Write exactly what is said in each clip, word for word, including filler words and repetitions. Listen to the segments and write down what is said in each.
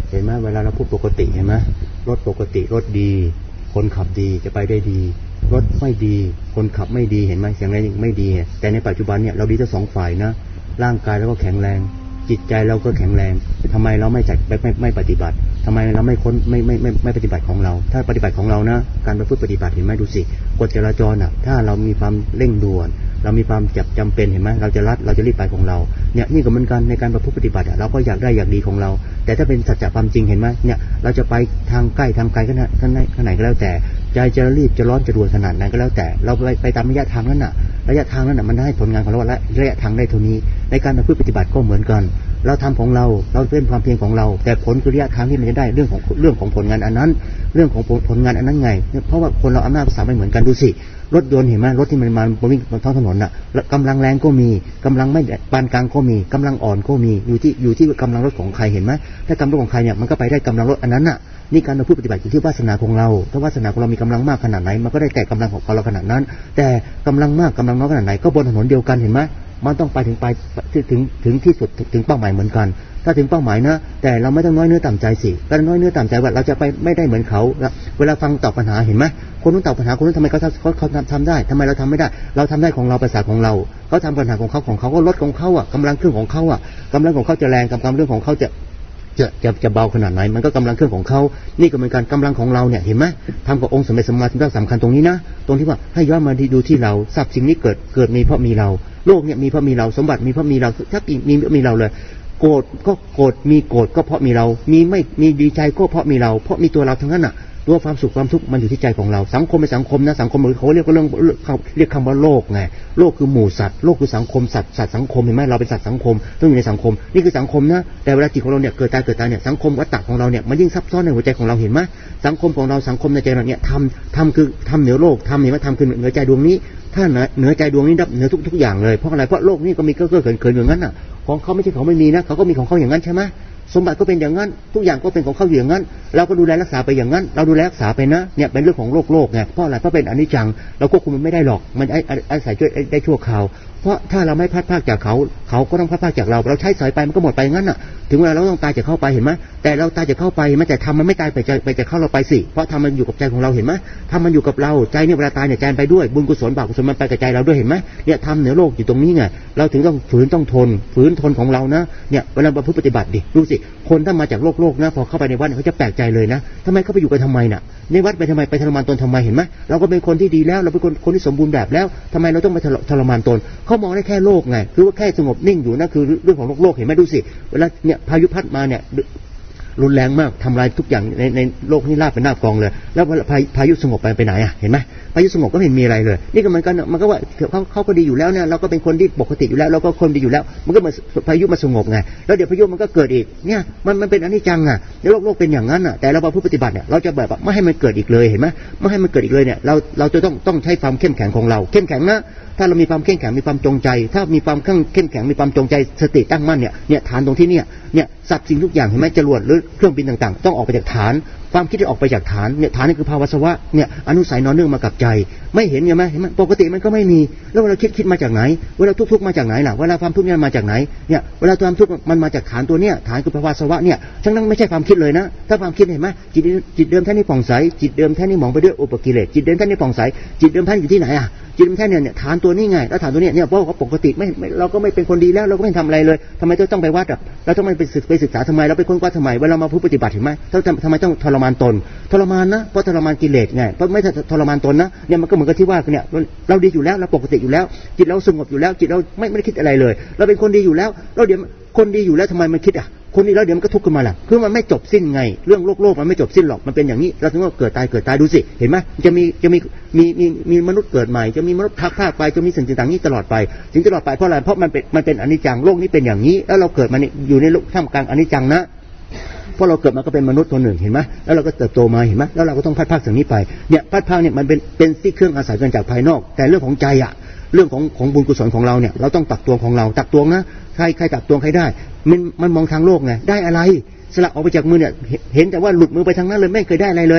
เห็นไหมเวลาเราพูดปกติเห็นไหมรถปกติรถดีคนขับดีจะไปได้ดีรถไม่ดีคนขับไม่ดีเห็นไหมอย่างไรไม่ดีแต่ในปัจจุบันเนี่ยเราดีทั้งสองฝ่ายนะร่างกายเราก็แข็งแรงจิตใจเราก็แข็งแรงทำไมเราไม่จัดไม่ไม่ไม่ปฏิบัติทำไมเราไม่ค้นไม่ไม่ไม่ไม่ปฏิบัติของเราถ้าปฏิบัติของเรานะการประพฤติปฏิบัติเห็นไหมดูสิกฎจราจรอ่ะถ้าเรามีความเร่งด่วนเรามีความจับจำเป็นเห็นไหมเราจะรัดเราจะรีบไปของเราเนี่ยนี่ก็เหมือนกันในการประพฤติปฏิบัติเราก็อยากได้อยากดีของเราแต่ถ้าเป็นสัจจะความจริงเห็นไหมเนี่ยเราจะไปทางใกล้ทางไกลขนาดขนาดขนาดก็แล้วแต่ใจจะรีบจะร้อนจะด่วนขนาดไหนก็แล้วแต่เราไปไปตามระยะทางนั้นน่ะระยะทางนั้นน่ะมันได้ผลงานของเราและระยะทางได้เท่านี้ในการประพฤติปฏิบัติก็เหมือนกันเราทำของเราเราเป็นความเพียรของเราแต่ผลคือระยะทางที่มันจะได้เรื่องของเรื่องของผลงานอันนั้นเรื่องของผลงานอันนั้นไงเพราะว่าคนเราอำนาจภาษาไม่เหมือนกันดูสิรถยนต์เห็นไหมรถที่มันมาวิ่งบนท้องถนนน่ะกำลังแรงก็มีกำลังไม่ปานกลางก็มีกำลังอ่อนก็มีอยู่ที่อยู่ที่กำลังรถของใครเห็นไหมถ้ากำลังรถของใครเนี่ยมันก็ไปได้กำลังรถอันนั้นน่ะนี่การเราพูดปฏิบัติอยู่ที่วาสนาของเราถ้าวาสนาของเรามีกำลังมากขนาดไหนมันก็ได้แก่กำลังของเราขนาดนั้นแต่กำลังมากกำลังน้อยขนาดไหนก็บนถนนเดียวกันเห็นไหมมันต้องไปถึงไปถึงถึงที่สุดถึงเป้าหมายเหมือนกันถ้าถึงเป้าหมายนะแต่เราไม่ต้องน้อยเนื้อต่ำใจสิการน้อยเนื้อต่ำใจว่าเราจะไปไม่ได้เหมือนเขาเวลาฟังตอบปัญหาเห็นไหมคนนู้นตอบปัญหาคนนู้นทำไมเขาเขาเขาทำได้ทำไมเราทำไม่ได้เราทำได้ของเราภาษาของเราเขาทำปัญหาของเขาของเขาก็ลดของเขาอ่ะกำลังเครื่องของเขาอ่ะกำลังของเขาจะแรงกำลังเรื่องของเขาจะจะจะจะเบาขนาดไหนมันก็กำลังเครื่องของเขานี่ก็เป็นการกำลังของเราเนี่ยเห็นไหมทำกับองค์สมเด็จสัมมาสัมพุทธเจ้าสำคัญตรงนี้นะตรงที่ว่าให้ย้อนมาดูที่เราทรัพย์สิ่งนี้เกิดเกิดมีเพราะมีเราโลกเนี่ยมีเพราะมีเราสมบัติมีเพราะมีเราทักอีกมีมีเราเลยโกรธก็โกรธมีโกรธก็เพราะมีเรามีไม่มีดีใจก็เพราะมีเราเพราะมีตัวเราทั้งนั้นน่ะตัวความสุขความทุกข์มันอยู่ที่ใจของเราสังคมเป็นสังคมนะสังคมเขาเรียกว่าเรื่องเขาเรียกคำว่าโลกไงโลกคือหมู่สัตว์โลกคือสังคมสัตว์สัตว์สังคมเห็นไหมเราเป็นสัตว์สังคมต้องอยู่ในสังคมนี่คือสังคมนะแต่เวลาจิตของเราเนี่ยเกิดตายเกิดตายเนี่ยสังคมวัฏฏะของเราเนี่ยมันยิ่งซับซ้อนในหัวใจของเราเห็นไหมสังคมของเราสังคมในใจเราเนี่ยทำทำคือทำเหนือโลกทำเห็นไหมทำคือเหนือใจดวงนี้ถ้าเหนือใจดวงนี้ดับเหนือทุกทุกอย่างเลยเพราะอะไรเพราะโลกนี้ก็มีเก้อเก้อเขินเขินอย่างนั้นน่ะของเขาไม่ใช่ของไม่มีนะเขาก็มีของเขาอย่างนั้นใช่ไหมสมบัติก็เป็นอย่างนั้นทุกอย่างก็เป็นของเขาอย่างนั้นเราก็ดูแลรักษาไปอย่างนั้นเราดูแลรักษาไปนะเนี่ยเป็นเรื่องของโลกโลกไงเพราะอะไรเพราะเป็นอนิจจังเราควบคุมมันไม่ได้หรอกมันอาศัยช่วยได้ชั่วคราวเพราะถ้าเราไม่พัดพากจากเขาเขาก็ต้องพัดพากจากเราเราใช้สายไปมันก็หมดไปงั้นน่ะถึงเวลาเราต้องตายจากเข้าไปเห็นไหมแต่เราตายจากเข้าไปมันแต่ทำมันไม่ตายไปไปจากเข้าเราไปสิเพราะทำมันอยู่กับใจของเราเห็นไหมทำมันอยู่กับเราใจเนี่ยเวลาตายเนี่ยใจไปด้วยบุญกุศลบาปกุศลมันไปกับใจเราด้วยเห็นไหมเนี่ยทำเหนือโลกอยู่ตรงนี้ไงเราถึงต้องฝืนต้องทนฝืนทนของเรานะเนี่ยเวลาประพฤติปฏิบัติดิดูสิคนถ้ามาจากโลกโลกนะพอเข้าไปในวัดเขาจะแปลกใจเลยนะทำไมเขาไปอยู่กันทำไมน่ะในวัดไปทำไมไปทรมานตนทำไมเห็นไหมเราก็เป็นคนที่ดีแล้วเราเป็นคนคนที่สมบูรณ์แบบแล้วทำไมเราต้องไปทรมานตนเขามองได้แค่โลกไงคือว่าแค่สงบนิ่งอยู่นะคือเรื่องของโลกโลกเห็นไหมดูสิเวลาเนี่ยพายุพัดมาเนี่ยรุนแรงมากทำลายทุกอย่างในในโลกนี้ราบเป็นหน้ากองเลยแล้วพาพายุสงบไปไปไหนอ่ะเห็นไหมพายุสงบก็ไม่มีอะไรเลยนี่ก็มันก็มันก็ว่าเขาเขาก็ดีอยู่แล้วเนี่ยเราก็เป็นคนที่ปกติอยู่แล้วเราก็คนดีอยู่แล้วมันก็มาพายุมาสงบไงแล้วเดี๋ยวพายุมันก็เกิดอีกเนี่ยมันมันเป็นอนิจจังอ่ะในโลกโลกเป็นอย่างนั้นอ่ะแต่เราพอผู้ปฏิบัติเนี่ยเราจะแบบไม่ให้มันเกิดอีกเลยเห็นไหมไม่ให้มันเกิดอีกเลยเนี่ยเราเราจะต้องต้องใช้ความเข้มแข็งของเราเข้มแข็งนะถ้าเรามีความเข้มแข็งมีความจงใจถ้ามีความเข้มแข็งมีความจงใจสติตั้งมั่นเนี่ยเนี่ยฐานตรงที่เนี่ยเนี่ยสับสิ่งทุกอย่างเห็นไหมจรวดหรือเครื่องบินต่างๆต้องออกไปจากฐานความคิดที่ออกไปจากฐานเนี่ยฐานนี่คือภาวะสวะเนี่ยอนุสัยนอนเนื่องมากับใจไม่เห็นไงไหมเห็นไหมปกติมันก็ไม่มีแล้วเวลาคิดคิดมาจากไหนเวลาทุกข์ๆมาจากไหนล่ะเวลาความทุกข์เนี่ยมาจากไหนเนี่ยเวลาความทุกข์มันมาจากฐานตัวเนี่ยฐานคือภาวะสวะเนี่ยทั้งนั้นไม่ใช่ความคิดเลยนะถ้าความคิดเห็นไหมจิตจิตเดิมแท้นี่ผ่องใสจิตเดิมแท้นี่มองไปด้วยอุปกิเลสจิตเดิมแท้นี่ผ่องใสจิตเดิมแท้อยู่ที่ไหนอ่ะจิตเดิมแท้เนี่ยฐานตัวนี้ไงแล้วฐานตัวเนี้ยเนี่ยเพราะว่าปกติไม่เราก็ไม่เป็นคนดีแล้วเราก็ไม่ทำอะไรเลยทำไมต้องไปวัดอ่ะเราต้องไปศึกไปศึกษาทำไมเราไปค้นคว้าทำไมเวลามาผู้ปฏิบัติเห็นไหมทำไมต้องทรมานตนทรมานนะเพราะทรมานกิเลสไงเพราะไม่ทรมานตนนะเนี่ยมันก็เหมือนกับที่ว่าเนี่ยเราดีอยู่แล้วเราปกติอยู่แล้วจิตเราสงบอยู่แล้วจิตเราไม่ไม่ได้คิดอะไรเลยเราเป็นคนดีอยู่แล้วเราเดี๋ยวคนดีอยู่แล้วทำไมมันคิดอ่ะคนนี้แล้วเดี๋ยวมันก็ทุกข์ขึ้นมาล่ะคือมันไม่จบสิ้นไงเรื่องโลกโลกมันไม่จบสิ้นหรอกมันเป็นอย่างนี้เราถึงว่าเกิดตายเกิดตายดูสิเห็นไหมจะมีจะมีมีมีมีมนุษย์เกิดใหม่จะมีมนุษย์พักภาคไปจะมีสิ่งต่างๆนี้ตลอดไปสิ่งตลอดไปเพราะอะไรเพราะมันเป็นมันเป็นอนิจจังโลกนี้เป็นอย่างนี้แล้วเราเกิดมาอยู่ในโลกท่ามกลางอนิจจังนะเพราะเราเกิดมาก็เป็นมนุษย์ตัวหนึ่งเห็นไหมแล้วเราก็เติบโตมาเห็นไหมแล้วเราก็ต้องพัดพากสิ่งนี้ไปเนี่ยพัดพากเนี่ยมันเป็นเป็นที่เครื่องอาศัยกันจากภายนอกแต่เรื่องของใจอะเรื่องของของบุญกุศลของเราเนี่ยเราต้องตักตวงของเราตักตวงนะใครใครตักตวงใครได้มันมันมองทางโลกไงได้อะไรสละออกไปจากมือเนี่ยเห็นแต่ว่าหลุดมือไปทางนั้นเลยไม่เคยได้อะไรเลย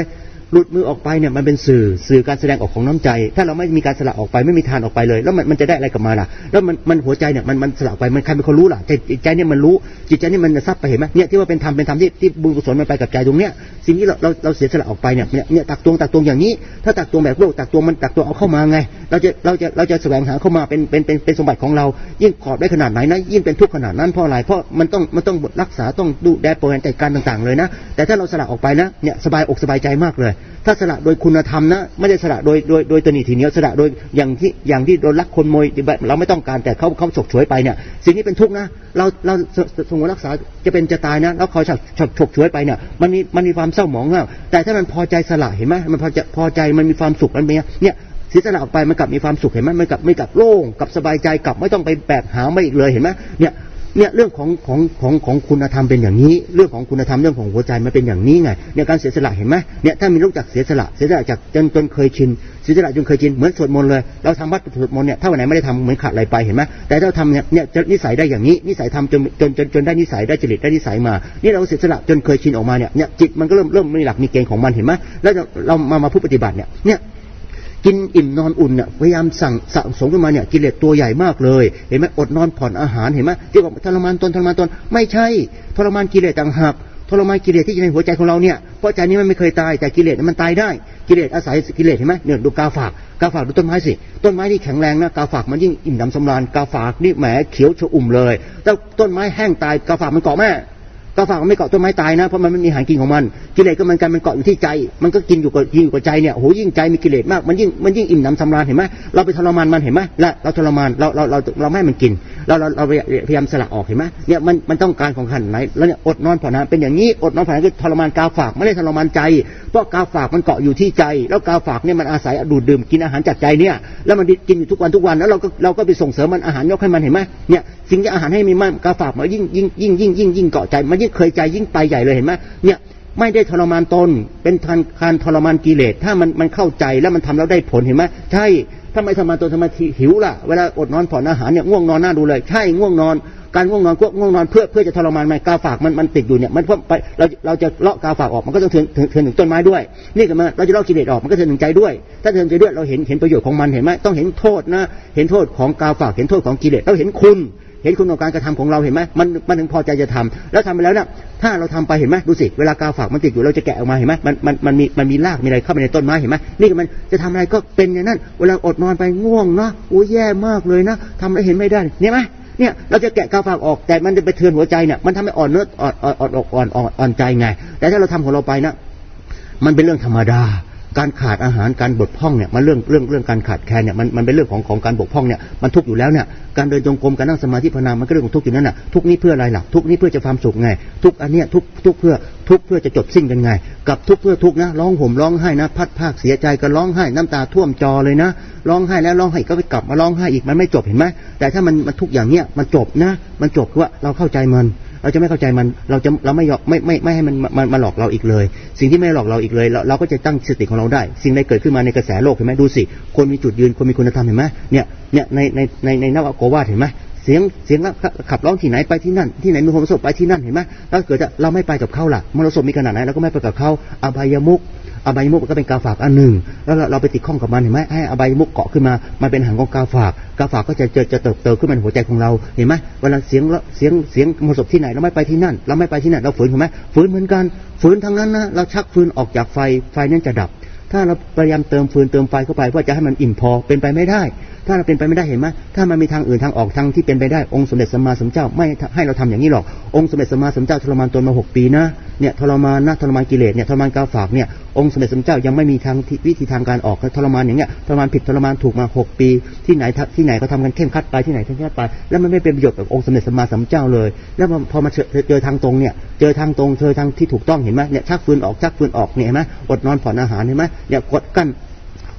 หลุดมือออกไปเนี่ยมันเป็นสื่อสื่อการแสดงออกของน้ำใจถ้าเราไม่มีการสละออกไปไม่มีทานออกไปเลยแล้วมันมันจะได้อะไรกลับมาล่ะแล้วมันมันหัวใจเนี่ยมันมันสละไปมันใครเป็นคนรู้ล่ะใจใจเนี่ยมันรู้จิตใจนี่มันซับไปเห็นไหมเนี่ยที่ว่าเป็นธรรมเป็นธรรมที่ที่บุญกุศลมันไปกับใจตรงเนี้ยสิ่งที่เราเราเราเสียสละออกไปเนี่ยเนี่ยตักตวงตักตวงอย่างนี้ถ้าตักตวงแบบโลกตักตวงมันตักตวงเอาเข้ามาไงเราจะเราจะเราจะแสวงหาเข้ามาเป็นเป็นเป็นเป็นสมบัติของเรายิ่งกอดได้ขนาดไหนนะยิ่งเป็นทุกข์ขนาดนั้นเพราะอะไรเพราะมันต้องมันต้องรักษาต้องดูแลบริหารจัดการต่างๆเลยนะแต่ถ้าเราสละออกไปนะเนี่ยสบายอกสบายใจมากเลยถ้าสละโดยคุณธรรมนะไม่ได้สละโดยโดยโดยตนีทีเหนียวสละโดยอย่างที่อย่างที่โดนลักคนโมยเราไม่ต้องการแต่เขาเขาฉกฉวยไปเนี่ยสิ่งนี้เป็นทุกข์นะเราเราสงวนรักษาจะเป็นจะตายนะแล้วเขาฉกฉกฉกฉวยไปเนี่ยมันมีมันมีความเศร้าหมองมากแต่ถ้ามันพอใจสละเห็นไหมมันพอจะพอใจมันมีความสุขมันเป็นเนี่ยเสียสละออกไปมันกลับมีความสุขเห็นไหมมันกลับไม่กลับโล่งกลับสบายใจกลับไม่ต้องไปแบกหาไม่อีกเลยเห็นไหมเนี่ยเนี่ยเรื่องของของของของคุณธรรมเป็นอย่างนี้เรื่องของคุณธรรมเรื่องของหัวใจมันเป็นอย่างนี้ไงเนี่ยการเสียสละเห็นไหมเนี่ยถ้ามีรู้จักเสียสละเสียสละจากจนจนเคยชินเสียสละจนเคยชินเหมือนสวดมนต์เลยเราทำวัดสวดมนต์เนี่ยถ้าวันไหนไม่ได้ทำเหมือนขาดอะไรไปเห็นไหมแต่ถ้าทำเนี่ยเนี่ยนิสัยได้อย่างนี้นิสัยทำจนจนจนจนได้นิสัยได้จริตได้นิสัยมานี่เราเสียสละจนเคยชินออกมาเนี่ยเนี่ยจิตมันก็เริ่มเริ่มมีหลักมีเกณฑ์ของมันเห็นไหมแล้วเรามามาผู้ปฏิบัติเนี่ยเนี่ยกินอิ่มนอนอุ่นเนี่ยพยายามสั่งสะสมขึ้นมาเนี่ยกิเลสตัวใหญ่มากเลยเห็นไหมอดนอนผ่อนอาหารเห็นไหมที่บอกทรมานตนทรมานตนไม่ใช่ทรมานกิเลสต่างหากทรมานกิเลสที่อยู่ในหัวใจของเราเนี่ยเพราะใจนี้มันไม่เคยตายแต่กิเลสมันตายได้กิเลสอาศัยกิเลสเห็นไหมเนี่ยดูกาฝากกาฝากดูต้นไม้สิต้นไม้ที่แข็งแรงนะกาฝากมันยิ่งอิ่มหนำสำราญกาฝากนี่แหมเขียวชอุ่มเลยแต่ต้นไม้แห้งตายกาฝากมันเกาะแม่กาฝากมันไม่เกาะต้นไม้ตายนะเพราะมันไม่มีอาหารกินของมันกิเลสก็มันกันมันเกาะอยู่ที่ใจมันก็กินอยู่กับกินอยู่กับใจเนี่ยโหยิ่งใจมีกิเลสมากมันยิ่งมันยิ่งอิ่มหนำสำราญเห็นไหมเราไปทรมานมันเห็นไหมและเราทรมานเราเราเราเราไม่ให้มันกินเราเราเราพยายามสละออกเห็นไหมเนี่ยมันมันต้องการของขันไหนแล้วเนี่ยอดนอนผ่อนอาหารเป็นอย่างนี้อดนอนผ่อนอาหารคือทรมานกาฝากไม่ได้ทรมานใจเพราะกาฝากมันเกาะอยู่ที่ใจแล้วกาฝากเนี่ยมันอาศัยดูดดื่มกินอาหารจากใจเนี่ยแล้วมันกินอยู่ทุกวันทุกวันแล้วเราก็เราก็ไปส่งเสริมมันอาหารยกให้มันเห็นไหมเนี่ยสิ่งที่อาหารให้มีมากกาฝากมันยิ่งยิ่งยิ่งยิ่งยิ่งยิ่งเกาะใจมันยิ่งเคยใจยิ่งไปใหญ่เลยเห็นไหมเนี่ยไม่ได้ทรมานตนเป็นทางการทรมานกิเลสถ้ามันมันเข้าใจแล้วมันทำแล้วได้ผลเห็นไหมใช่ถ้าไม่ทรมานตนทำไมหิวล่ะเวลาอดนอนผ่อนอาหารเนี่ยง่วงนอนน่าดูเลยใช่ง่วงนอนการง่วงนอนก็ง่วงนอนเพื่อเพื่อจะทรมานมันกาฝากมันมันติดอยู่เนี่ยมันเพื่อไปเราเราจะเลาะกาฝากออกมันก็ต้องถึงถึงถึงต้นไม้ด้วยนี่ก็มันเราจะเลาะกิเลสออกมันก็ถึงใจด้วยถ้าถึงใจด้วยเราเห็นเห็นประโยชน์ของมันเห็นไหมต้องเห็นโทษนะเห็นโทษของกาฝากเห็นโทษของกิเลสเราเห็นคุณเห็นคุณของการกระทำของเราเห็นไหมมันมันถึงพอใจจะทำแล้วทำไปแล้วเนี่ยถ้าเราทำไปเห็นไหมดูสิเวลากาฝากมันติดอยู่เราจะแกะออกมาเห็นไหมมันมันมันมีมันมีรากมีอะไรเข้าไปในต้นไม้เห็นไหมนี่มันจะทำอะไรก็เป็นอย่างนั้นเวลาอดนอนไปง่วงเนาะโอ้แย่มากเลยนะทำอะไรเห็นไม่ได้เนี่ยไหมเนี่ยเราจะแกะกาฝากออกแต่มันจะไปเทือนหัวใจเนี่ยมันทำให้อ่อนเนื้ออ่อนอ่อนอ่อนอ่อนอ่อนใจไงแต่ถ้าเราทำของเราไปนะมันเป็นเรื่องธรรมดาการขาดอาหารการบกพร่องเนี่ยมันเรื่องเรื่องเรื่องการขาดแคลนเนี่ยมันมันเป็นเรื่องของของการบกพร่องเนี่ยมันทุกข์อยู่แล้วเนี่ยการเดินจงกรมการนั่งสมาธิภาวนามันก็เรื่องของทุกข์อยู่นั่นน่ะทุกข์นี้เพื่ออะไรล่ะทุกข์นี้เพื่อจะความสุขไงทุกข์อันเนี้ยทุกข์ทุกข์เพื่อทุกข์เพื่อจะจบสิ้นกันไงกับทุกข์เพื่อทุกข์นะร้องห่มร้องไห้นะพัดภาคเสียใจก็ร้องไห้น้ำตาท่วมจอเลยนะร้องไห้แล้วร้องไห้ก็ไปกลับมาร้องไห้อีกมันไม่จบเห็นไหมแต่ถ้ามันมันทุกข์อย่างเนี้ยมันจบนะมันจบคือว่าเราเข้าใจมันเราจะไม่เข้าใจมันเราจะเราไม่ยอมไม่ไม่ไม่ให้มันมันมาหลอกเราอีกเลยสิ่งที่ไม่หลอกเราอีกเลยเราเราก็จะตั้งสติของเราได้สิ่งใดเกิดขึ้นมาในกระแสโลกเห็นไหมดูสิคนมีจุดยืนคนมีคุณธรรมเห็นไหมเนี่ยเนี่ยในในในในนวโกวาทเห็นไหมเสียงเสียงขับร้องที่ไหนไปที่นั่นที่ไหนมีความสุขไปที่นั่นเห็นไหมถ้าเกิดเราไม่ไปกับเขาล่ะมรสพมีขนาดไหนเราก็ไม่ไปกับเขาอบายมุขอบายมุขก็เป็นกาฝากอันหนึ่งแล้วเราไปติดข้องกับมันเห็นไหมให้อบายมุขเกาะขึ้นมามันเป็นหางของกาฝากกาฝากก็จะจะจะเติบโตขึ้นมาในหัวใจของเราเห็นไหมเวลาเสียงเสียงเสียงมรสพที่ไหนเราไม่ไปที่นั่นเราไม่ไปที่นั่นเราฝืนเห็นไหมฝืนเหมือนกันฝืนทั้งนั้นนะเราชักฟืนออกจากไฟไฟนั้นจะดับถ้าเราพยายามเติมฟืนเติมไฟเข้าไปเพื่อจะให้มันอิ่มพอเป็นไปไม่ได้ถ้าเราเป็นไปไม่ได้เห็นไหมถ้ามันมีทางอื่นทางออกทางที่เป็นไปได้องค์สมเด็จสัมมาสัมพุทธเจ้าไม่ให้เราทำอย่างนี้หรอกองค์สมเด็จสัมมาสัมพุทธเจ้าทรมานตนมาหกปีนะเนี่ยทรมานนะทรมานกิเลสเนี่ยทรมานกาฝากเนี่ยองค์สมเด็จสัมมาสัมพุทธเจ้ายังไม่มีทางวิธีทางการออกทรมานอย่างเงี้ยทรมานผิดทรมานถูกมาหกปีที่ไหนที่ไหนก็ทำกันเข้มขัดไปที่ไหนเข้มขัดไปแล้วมันไม่เป็นประโยชน์กับองค์สมเด็จสัมมาสัมพุทธเจ้าเลยแล้วพอมาเจอทางตรงเนี่ยเจอทางตรงเจอทางที่ถูกต้องเห็นไหมเนี่ยชักฟืนออกชักฟืนออกเนี่ยเห็นไหมอดนอนผ่อนอาหารเห็นไหมเนี่ยกดกั้น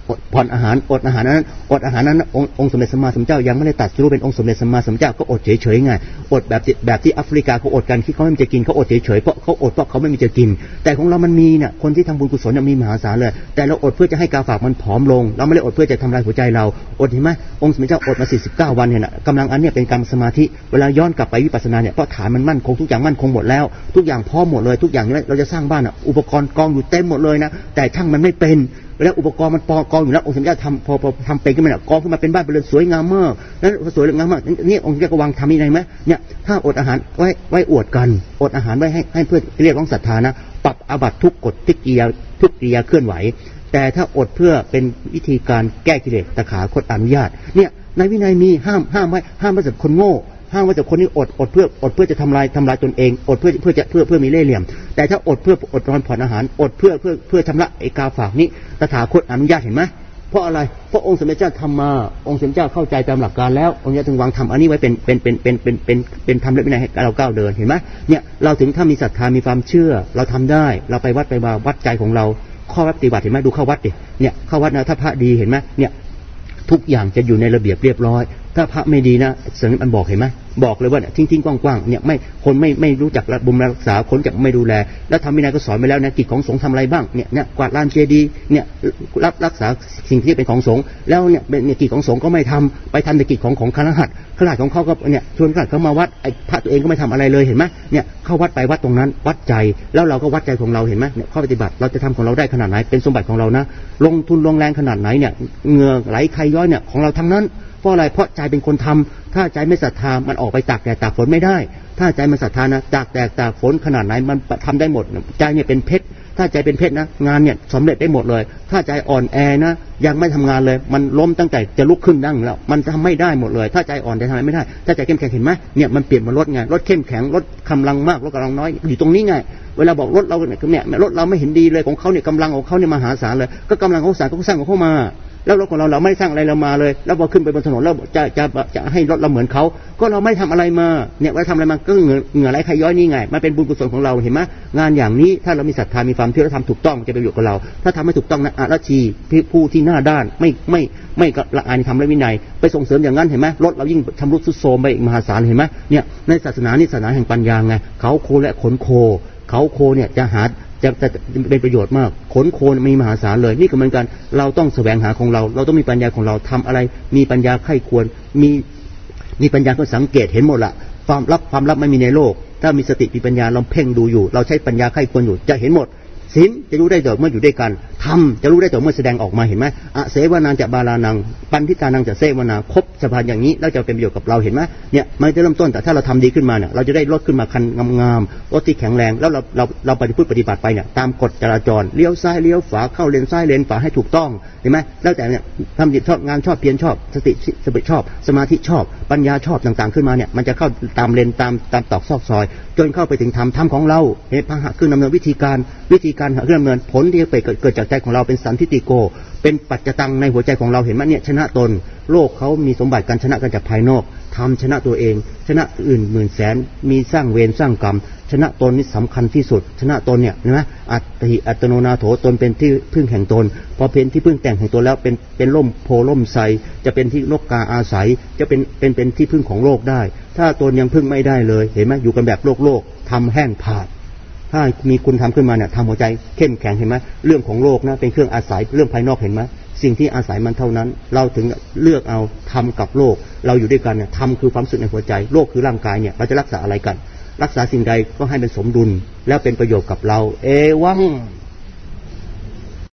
ผ่อนอาหารอดอาหารนั้นอดอาหารนั้นองค์สมเด็จสัมมาสัมพุทธเจ้ายังไม่ได้ตรัสรู้เป็นองค์สมเด็จสัมมาสัมพุทธเจ้าก็อดเฉยๆไงอดแบบแบบที่แอฟริกาเขาอดกันที่เขาไม่มีจะกินเขาอดเฉยๆเพราะเขาอดเพราะเขาไม่มีจะกินแต่ของเรามันมีเนี่ยคนที่ทำบุญกุศลมีมหาศาลเลยแต่เราอดเพื่อจะให้กาฝากมันผอมลงเราไม่ได้อดเพื่อจะทำลายหัวใจเราอดเห็นไหมองค์สมเด็จเจ้าอดมาสี่สิบเก้าวันเนี่ยนะกำลังอันเนี่ยเป็นกรรมสมาธิเวลาย้อนกลับไปวิปัสสนาเนี่ยเพราะฐานมันมั่นคงทุกอย่างมั่นคงหมดแล้วทุกอย่างพร้อมหมดเลยทุกอย่างนี้เราจะสร้างบ้านอ่ะอุปกรณ์กองอยู่เต็มหมดเลยนะแต่ช่างมันไม่เป็นแล้วอุปกรณ์มันกองอยู่แล้วองค์สมเด็จเจ้าทำพอพอทำเป็นขึ้นมาเนี่ยกองขึ้นมาเป็นบ้านเป็นเรือนสวยงามมากแล้วสวยงามมากนี่องค์สมเด็จก็วางทำยังไงไหมเนี่ยถ้าอดอาหารไว้ไว้อวดกันอดอาหารไว้ให้ให้เพื่อเรียกร้องศรัทธานะปรับอาบัติทุกกฎทุกกิริยาทุกกิริยาเคลื่อนไหวแต่ถ้าอดเพื่อเป็นวิธีการแก้กิเลสตถาคตอนุญาตเนี่ยในวินัยมีห้ามห้ามไว้ห้ามไว้สำหรับคนโง่ห้ามไว้สำหรับคนที่อดอดเพื่ออดเพื่อจะทำลายทำลายตนเองอดเพื่อเพื่อจะเพื่อเพื่อมีเล่ห์เหลี่ยมแต่ถ้าอดเพื่ออดนอนผ่อนอาหารอดเพื่อเพื่อเพื่อชำระไอ้กาฝากนี้ตถาคตอนุญาตเห็นไหมเพราะอะไรเพราะองค์สมเด็จเจ้าทำมาองค์สมเด็จเจ้าเข้าใจตามหลักการแล้วองค์จะถึงวางทำอันนี้ไว้เป็นเป็นเป็นเป็นเป็นเป็นเป็นธรรมและวินัยให้เราก้าวเดินเห็นไหมเนี่ยเราถึงถ้ามีศรัทธามีความเชื่อเราทำได้เราไปวัดไปมาวัดใจของเราข้อวัดปฏิบัติเห็นไหมดูเข้าวัดดิเนี่ยเข้าวัดนะถ้าพระดีเห็นไหมเนี่ยทุกอย่างจะอยู่ในระเบียบเรียบร้อยถ้าพระไม่ดีนะสังมันบอกเห็นไหมบอกเลยว่าทิ้งทิ้งกว้างๆเนี่ยไม่คนไม่ไม่รู้จักบุญรักษาคนจะไม่ดูแลแล้วทำวินัยก็สอนไปแล้วนะกิจของสงฆ์ทำอะไรบ้างเนี่ยเนี่ยกวาดลานเจดีย์เนี่ยรับรักษาสิ่งที่เป็นของสงฆ์แล้วเนี่ยเนี่ยกิจของสงฆ์ก็ไม่ทำไปทำแต่กิจของของคฤหัสถ์คฤหัสถ์ของเขาก็เนี่ยชวนคฤหัสถ์เขามาวัดไอ้พระตัวเองก็ไม่ทำอะไรเลยเห็นไหมเนี่ยเข้าวัดไปวัดตรงนั้นวัดใจแล้วเราก็วัดใจของเราเห็นไหมเนี่ยข้อปฏิบัติเราจะทำของเราได้ขนาดไหนเป็นสมบัติของเรานะลงทุนลงแรงขนาดไหนเนี่ยเหงื่อไหลใครย้อยเนี่ยของเราทั้งนั้นเพราะอะไรเพราะใจเป็นคนทำถ้าใจไม่ศรัทธามันออกไปตากแดดตากฝนไม่ได้ถ้าใจมันศรัทธานะตากแดดตากฝนขนาดไหนมันทำได้หมดใจเนี่ยเป็นเพชรถ้าใจเป็นเพชรนะงานเนี่ยสำเร็จได้หมดเลยถ้าใจอ่อนแอนะยังไม่ทำงานเลยมันล้มตั้งแต่จะลุกขึ้นนั่งแล้วมันทำไม่ได้หมดเลยถ้าใจอ่อนจะทำอะไรไม่ได้ถ้าใจเข้มแข็งเห็นไหมเนี่ยมันเปลี่ยนมาลดไงลดเข้มแข็งลดกำลังมากลดกำลังน้อยอยู่ตรงนี้ไงเวลาบอกรถเราเนี่ยรถเราไม่เห็นดีเลยของเขาเนี่ยกำลังของเขาเนี่ยมหาศาลเลยก็กำลังของศาลเขาสร้างของเขามาแล้วรถของเราเราไม่สร้างอะไรเรามาเลยแล้วพอขึ้นไปบนถนนแล้วจะจะจะให้รถเราเหมือนเขาก็เราไม่ทำอะไรมาเนี่ยว่าทำอะไรมาก็เหงื่อเหงื่อไหลใครย้อยนี่ไงมันเป็นบุญกุศลของเราเห็นไหมงานอย่างนี้ถ้าเรามีศรัทธามีความเชื่อและทำถูกต้องจะเป็นประโยชน์กับเราถ้าทำไม่ถูกต้องนะอาราชีผู้ที่หน้าด้านไม่ไม่ไม่ละอายธรรมและวินัยไปส่งเสริมอย่างนั้นเห็นไหมรถเรายิ่งชำรุดทรุดโทรมไปมหาศาลเห็นไหมเนี่ยในศาสนานี่ศาสนาแห่งปัญญาไงเขาโคและขนโคเขาโคเนี่ยจะหาจะจะเป็นประโยชน์มากขนโคมีมหาศาลเลยนี่ก็เหมือนกันเราต้องแสวงหาของเราเราต้องมีปัญญาของเราทำอะไรมีปัญญาไข้ควรมีมีปัญญาก็สังเกตเห็นหมดละความลับความลับไม่มีในโลกถ้ามีสติมีปัญญาเราเพ่งดูอยู่เราใช้ปัญญาไข้ควรอยู่จะเห็นหมดศีลจะรู้ได้แต่เมื่ออยู่ด้วยกันธรรมจะรู้ได้แต่เมื่อแสดงออกมาเห็นไหมอะเสวนาจะบาลานังปันทิตานังจะเสวนาครบสภาพอย่างนี้แล้วจะเป็นประโยชน์กับเราเห็นไหมเนี่ยมันจะเริ่มต้นแต่ถ้าเราทำดีขึ้นมาเนี่ยเราจะได้รถขึ้นมาคันงามๆรถที่แข็งแรงแล้วเราเราเราปฏิบัติปฏิบัติไปเนี่ยตามกฎจราจรเลี้ยวซ้ายเลี้ยวขวาเข้าเลนซ้ายเลนขวาให้ถูกต้องเห็นไหมแล้วแต่เนี่ยทำจิตชอบงานชอบเพียรชอบสติสติชอบสมาธิชอบปัญญาชอบต่างๆขึ้นมาเนี่ยมันจะเข้าตามเลนตามตามตอกซอกซอยจนเข้าไปถึงธรรมธรรมของเราเห็นพระหะขึ้นดำเนินวิธีการวิธีการขึ้นดำเนินผลที่เกิดเกิดจากใจของเราเป็นสันทิติโกเป็นปัจจตังในหัวใจของเราเห็นไหมเนี่ยชนะตนโลกเขามีสมบัติการชนะกันจากภายนอกทำชนะตัวเองชนะอื่นหมื่นแสนมีสร้างเวรสร้างกรรมชนะตนนี่สำคัญที่สุดชนะตนเนี่ยเห็นไหมอัตติอัตโนนาโถตนเป็นที่พึ่งแห่งตนพอเป็นที่พึ่งแต่งแห่งตนแล้วเป็นเป็นร่มโพล่มไทรจะเป็นที่นกกาอาศัยจะเป็นเป็นเป็นที่พึ่งของโลกได้ถ้าตนยังพึ่งไม่ได้เลยเห็นไหมอยู่กันแบบโลกโลกทำแห้งผาดถ้ามีคุณทำขึ้นมาเนี่ยทำหัวใจเข้มแข็งเห็นไหมเรื่องของโลกนะเป็นเครื่องอาศัยเรื่องภายนอกเห็นไหมสิ่งที่อาศัยมันเท่านั้นเราถึงเลือกเอาทำกับโลกเราอยู่ด้วยกันเนี่ยทำคือความสุขในหัวใจโลกคือร่างกายเนี่ยเราจะรักษาอะไรกันรักษาสิ่งใดก็ให้เป็นสมดุลแล้วเป็นประโยชน์กับเราเอวัง